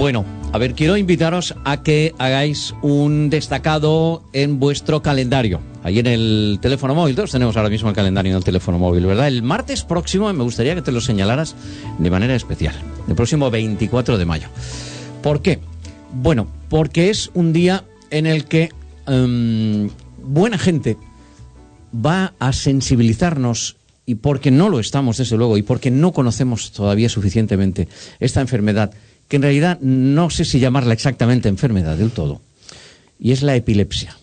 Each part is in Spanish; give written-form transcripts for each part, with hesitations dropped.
Bueno, a ver, quiero invitaros a que hagáis un destacado en vuestro calendario. Ahí en el teléfono móvil, todos tenemos ahora mismo el calendario en el teléfono móvil, ¿verdad? El martes próximo me gustaría que te lo señalaras de manera especial, el próximo 24 de mayo. ¿Por qué? Bueno, porque es un día en el que buena gente va a sensibilizarnos, y porque no lo estamos, desde luego, y porque no conocemos todavía suficientemente esta enfermedad, que en realidad no sé si llamarla exactamente enfermedad del todo, y es la epilepsia.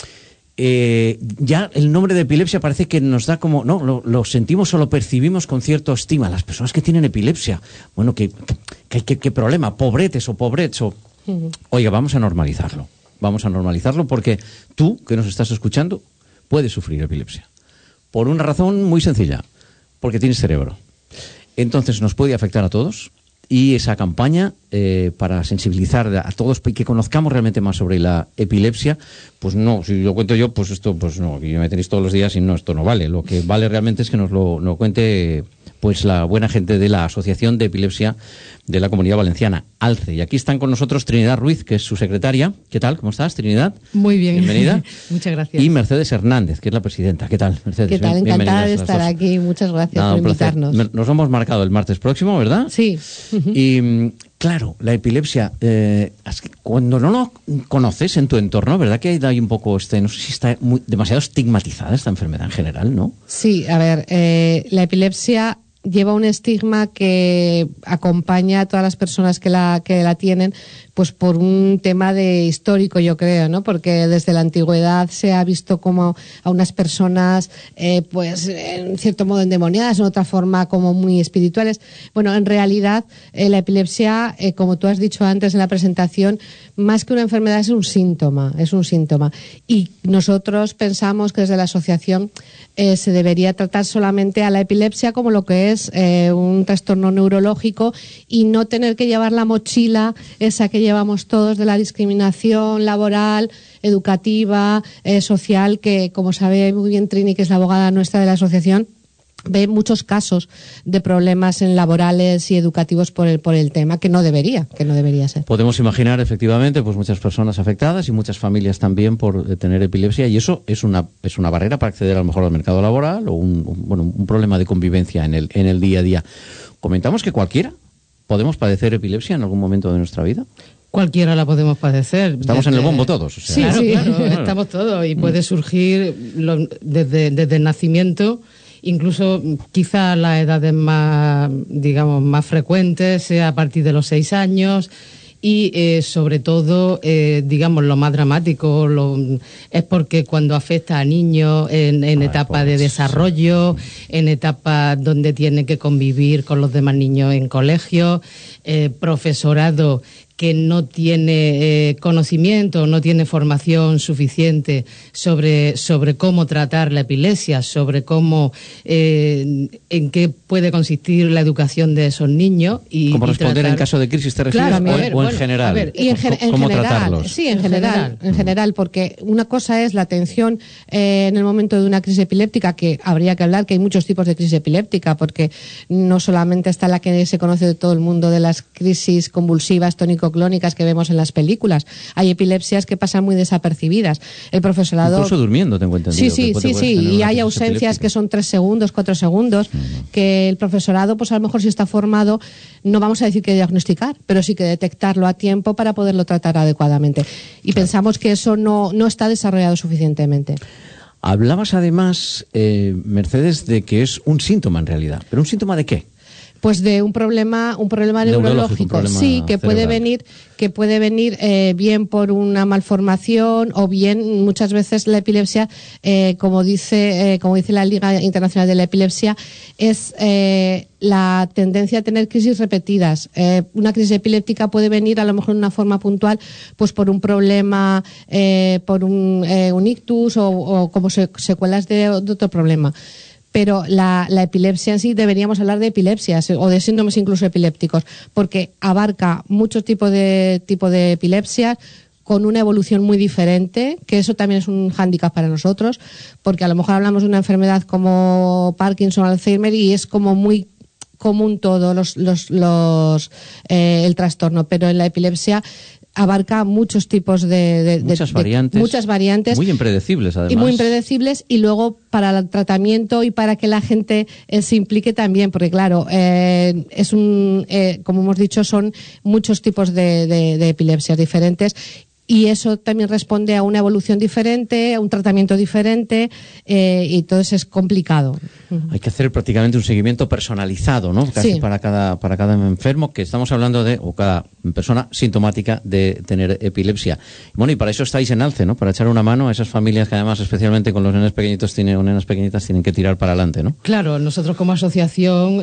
Ya el nombre de epilepsia parece que nos da como, no, lo sentimos o lo percibimos con cierta estima. Las personas que tienen epilepsia, bueno, ¿qué problema? Pobretes o pobrets o... Oiga, vamos a normalizarlo porque tú, que nos estás escuchando, puedes sufrir epilepsia. Por una razón muy sencilla, porque tienes cerebro. Entonces nos puede afectar a todos. Y esa campaña para sensibilizar a todos y que conozcamos realmente más sobre la epilepsia, pues no, si lo cuento yo, pues esto, pues no, que me tenéis todos los días y no, esto no vale. Lo que vale realmente es que nos lo cuente pues la buena gente de la Asociación de Epilepsia de la Comunidad Valenciana, ALCE. Y aquí están con nosotros Trinidad Ruiz, que es su secretaria. ¿Qué tal? ¿Cómo estás, Trinidad? Muy bien. Bienvenida. Muchas gracias. Y Mercedes Hernández, que es la presidenta. ¿Qué tal, Mercedes? ¿Qué tal? Encantada de estar aquí. Muchas gracias por invitarnos. Nos hemos marcado el martes próximo, ¿verdad? Sí. Y claro, la epilepsia, cuando no lo conoces en tu entorno, ¿verdad que hay un poco, no sé si está demasiado estigmatizada esta enfermedad en general, ¿no? Sí, a ver, la epilepsia lleva un estigma que acompaña a todas las personas que la tienen, pues por un tema de histórico, yo creo, ¿no? Porque desde la antigüedad se ha visto como a unas personas, pues en cierto modo endemoniadas, en otra forma como muy espirituales. Bueno, en realidad la epilepsia, como tú has dicho antes en la presentación, más que una enfermedad es un síntoma. Y nosotros pensamos que desde la asociación se debería tratar solamente a la epilepsia como lo que es un trastorno neurológico y no tener que llevar la mochila esa que llevamos todos de la discriminación laboral, educativa, social, que como sabe muy bien Trini, que es la abogada nuestra de la asociación, ve muchos casos de problemas laborales y educativos por el tema, que no debería ser. Podemos imaginar efectivamente pues muchas personas afectadas y muchas familias también por tener epilepsia, y eso es una barrera para acceder a lo mejor al mercado laboral o un problema de convivencia en el día a día. Comentamos que cualquiera podemos padecer epilepsia en algún momento de nuestra vida. Cualquiera la podemos padecer. Estamos en el bombo todos. O sea. Sí, claro, estamos todos, y puede surgir desde el nacimiento. Incluso quizá las edades más frecuentes sea a partir de los 6 años y sobre todo, lo más dramático es porque cuando afecta a niños en etapa de desarrollo, en etapas donde tienen que convivir con los demás niños en colegio, profesorado que no tiene conocimiento, no tiene formación suficiente sobre cómo tratar la epilepsia, sobre cómo, en qué puede consistir la educación de esos niños. ¿Cómo responder en caso de crisis te refieres? Claro, o en general? A ver, y en ¿Cómo general, tratarlos? Sí, en general, porque una cosa es la atención en el momento de una crisis epiléptica, que habría que hablar que hay muchos tipos de crisis epiléptica, porque no solamente está la que se conoce de todo el mundo de las crisis convulsivas, tónico-clónicas que vemos en las películas. Hay epilepsias que pasan muy desapercibidas. El profesorado... Incluso durmiendo, tengo entendido. Sí. Y hay ausencias que son 3 segundos, 4 segundos, que el profesorado, pues a lo mejor si está formado, no vamos a decir que diagnosticar, pero sí que detectarlo a tiempo para poderlo tratar adecuadamente. Y pensamos que eso no está desarrollado suficientemente. Hablabas además, Mercedes, de que es un síntoma en realidad. ¿Pero un síntoma de qué? Pues de un problema neurológico, sí, que puede venir bien por una malformación o bien muchas veces la epilepsia, como dice la Liga Internacional de la Epilepsia, es la tendencia a tener crisis repetidas. Una crisis epiléptica puede venir a lo mejor de una forma puntual, pues por un problema, por un ictus o como secuelas de otro problema. Pero la epilepsia en sí, deberíamos hablar de epilepsias o de síndromes incluso epilépticos, porque abarca muchos tipos de epilepsias con una evolución muy diferente, que eso también es un hándicap para nosotros, porque a lo mejor hablamos de una enfermedad como Parkinson o Alzheimer y es como muy como un todo el trastorno, pero en la epilepsia abarca muchos tipos muchas variantes. Muy impredecibles, además. Y muy impredecibles, y luego para el tratamiento y para que la gente se implique también, porque claro, como hemos dicho, son muchos tipos de epilepsias diferentes. Y eso también responde a una evolución diferente, a un tratamiento diferente, y entonces es complicado. Hay que hacer prácticamente un seguimiento personalizado, ¿no? Casi sí. para cada enfermo, que estamos hablando o cada persona sintomática de tener epilepsia. Bueno, y para eso estáis en Alce, ¿no? Para echar una mano a esas familias que además, especialmente con los nenes pequeñitos o nenas pequeñitas, tienen que tirar para adelante, ¿no? Claro, nosotros como asociación,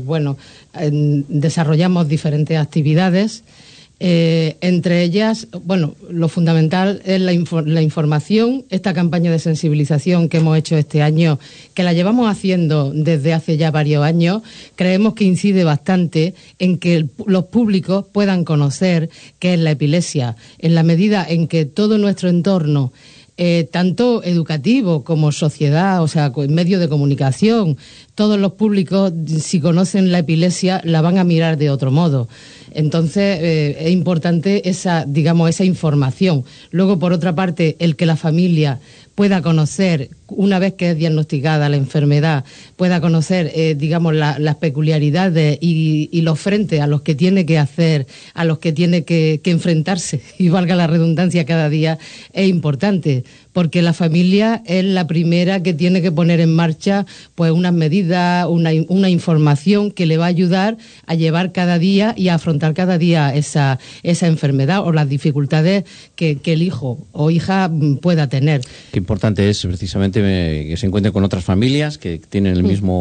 desarrollamos diferentes actividades. Entre ellas, lo fundamental es la información, esta campaña de sensibilización que hemos hecho este año, que la llevamos haciendo desde hace ya varios años. Creemos que incide bastante en que los públicos puedan conocer qué es la epilepsia, en la medida en que todo nuestro entorno, tanto educativo como sociedad, o sea, medios de comunicación, todos los públicos, si conocen la epilepsia, la van a mirar de otro modo. Entonces, es importante esa información. Luego, por otra parte, el que la familia pueda conocer, una vez que es diagnosticada la enfermedad, pueda conocer, las peculiaridades y los frentes a los que tiene que hacer, a los que tiene que enfrentarse, y valga la redundancia cada día, es importante, porque la familia es la primera que tiene que poner en marcha pues unas medidas, una información que le va a ayudar a llevar cada día y a afrontar cada día esa enfermedad o las dificultades que el hijo o hija pueda tener. Qué importante es precisamente que se encuentren con otras familias que tienen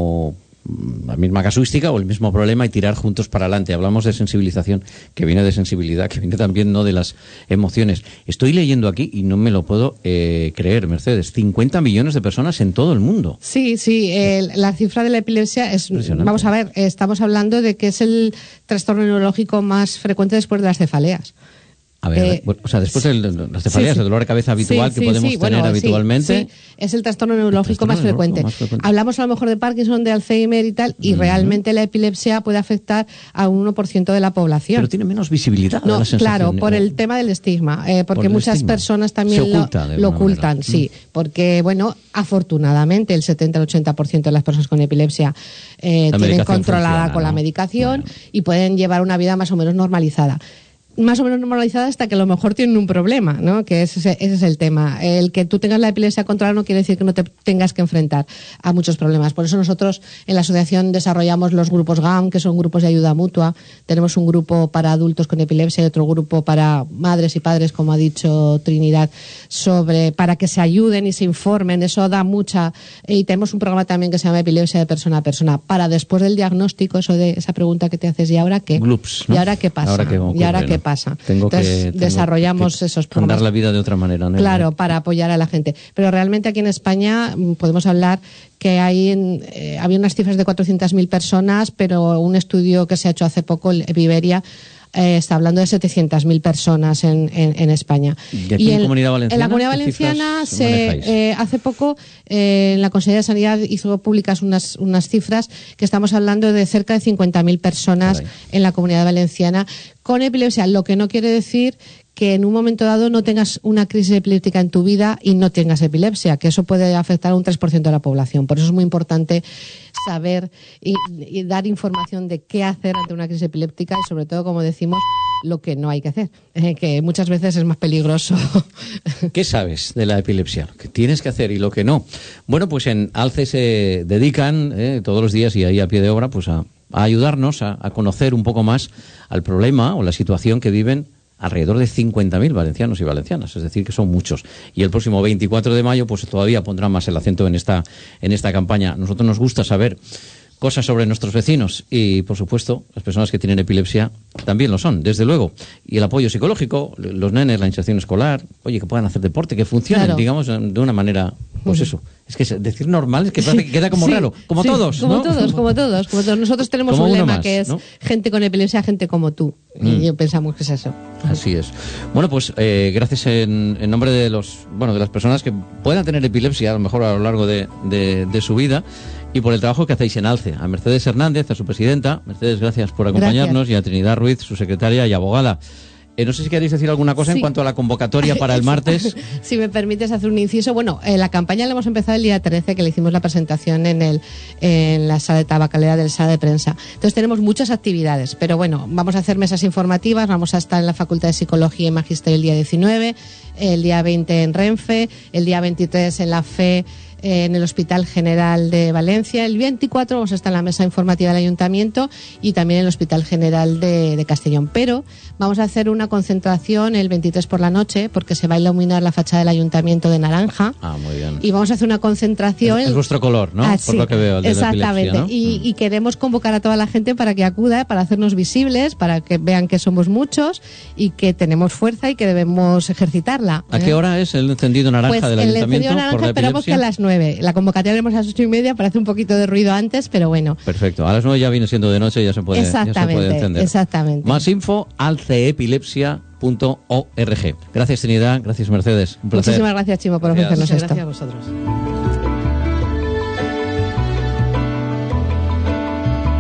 la misma casuística o el mismo problema y tirar juntos para adelante. Hablamos de sensibilización, que viene de sensibilidad, que viene también no de las emociones. Estoy leyendo aquí y no me lo puedo creer, Mercedes, 50 millones de personas en todo el mundo. Sí, la cifra de la epilepsia es, vamos a ver, estamos hablando de que es el trastorno neurológico más frecuente después de las cefaleas. A ver, después de las cefaleas, el dolor de cabeza habitual que podemos tener habitualmente. Sí, es el trastorno neurológico más frecuente. Hablamos a lo mejor de Parkinson, de Alzheimer y tal, y realmente la epilepsia puede afectar a un 1% de la población. Pero tiene menos visibilidad. No, claro, por el tema del estigma, porque muchas personas también lo ocultan, sí, porque, afortunadamente el 70 al 80% de las personas con epilepsia tienen controlada con la medicación y pueden llevar una vida más o menos normalizada. Más o menos normalizada hasta que a lo mejor tienen un problema, ¿no? Que ese es el tema. El que tú tengas la epilepsia controlada no quiere decir que no te tengas que enfrentar a muchos problemas. Por eso nosotros en la asociación desarrollamos los grupos GAM, que son grupos de ayuda mutua. Tenemos un grupo para adultos con epilepsia y otro grupo para madres y padres, como ha dicho Trinidad, para que se ayuden y se informen. Eso da mucha... Y tenemos un programa también que se llama Epilepsia de persona a persona, para después del diagnóstico, eso de esa pregunta que te haces, ¿y ahora qué? Glups, ¿no? ¿Y ahora qué pasa? ¿Y ahora qué pasa? Entonces desarrollamos esos programas. Andar la vida de otra manera, ¿no? Claro, para apoyar a la gente. Pero realmente aquí en España podemos hablar que había unas cifras de 400.000 personas, pero un estudio que se ha hecho hace poco, el Epiberia, está hablando de 700.000 personas en España. ¿Y aquí en Comunidad Valenciana? En la Comunidad Valenciana hace poco en la Consejería de Sanidad hizo públicas unas cifras que estamos hablando de cerca de 50.000 personas en la Comunidad Valenciana con epilepsia, lo que no quiere decir que en un momento dado no tengas una crisis epiléptica en tu vida y no tengas epilepsia, que eso puede afectar a un 3% de la población. Por eso es muy importante saber y dar información de qué hacer ante una crisis epiléptica y, sobre todo, como decimos, lo que no hay que hacer, que muchas veces es más peligroso. ¿Qué sabes de la epilepsia? Lo que tienes que hacer y lo que no. Bueno, pues en Alce se dedican todos los días y ahí a pie de obra pues a ayudarnos a conocer un poco más al problema o la situación que viven alrededor de 50.000 valencianos y valencianas, es decir, que son muchos. Y el próximo 24 de mayo pues todavía pondrán más el acento en esta campaña. A nosotros nos gusta saber cosas sobre nuestros vecinos y, por supuesto, las personas que tienen epilepsia también lo son, desde luego. Y el apoyo psicológico, los nenes, la iniciación escolar, que puedan hacer deporte, que funcionen, digamos, de una manera, pues eso. Es que decir normal es que queda como raro, como todos, ¿no? Como todos. Nosotros tenemos como un lema más, que es, ¿no? Gente con epilepsia, gente como tú. Y yo pensamos que es eso. Así es. Bueno, pues gracias en nombre de las personas que puedan tener epilepsia, a lo mejor a lo largo de su vida, y por el trabajo que hacéis en ALCE. A Mercedes Hernández, a su presidenta. Mercedes, gracias por acompañarnos. Gracias. Y a Trinidad Ruiz, su secretaria y abogada. No sé si queréis decir alguna cosa en cuanto a la convocatoria para el martes. Si me permites hacer un inciso. Bueno, la campaña la hemos empezado el día 13, que le hicimos la presentación en la sala de tabacalera del sala de prensa. Entonces tenemos muchas actividades, pero bueno, vamos a hacer mesas informativas, vamos a estar en la Facultad de Psicología y Magisterio el día 19, el día 20 en Renfe, el día 23 en la FE, en el Hospital General de Valencia. El 24 vamos a estar en la mesa informativa del Ayuntamiento y también en el Hospital General de Castellón. Pero vamos a hacer una concentración el 23 por la noche, porque se va a iluminar la fachada del Ayuntamiento de naranja. Ah, muy bien. Y vamos a hacer una concentración... Es vuestro color, ¿no? Por lo que veo, el de exactamente. La epilepsia, ¿no? Y queremos convocar a toda la gente para que acuda, para hacernos visibles, para que vean que somos muchos y que tenemos fuerza y que debemos ejercitarla. ¿A qué hora es el encendido naranja del Ayuntamiento? El encendido naranja esperamos que a las 9. La convocatoria haremos a las 8:30 para hacer un poquito de ruido antes, pero bueno. Perfecto. A las 9 ya viene siendo de noche y ya se puede encender. Exactamente. Más info, alceepilepsia.org. Gracias, Trinidad. Gracias, Mercedes. Un placer. Muchísimas gracias, Chimo, por ofrecernos esto. Gracias a vosotros.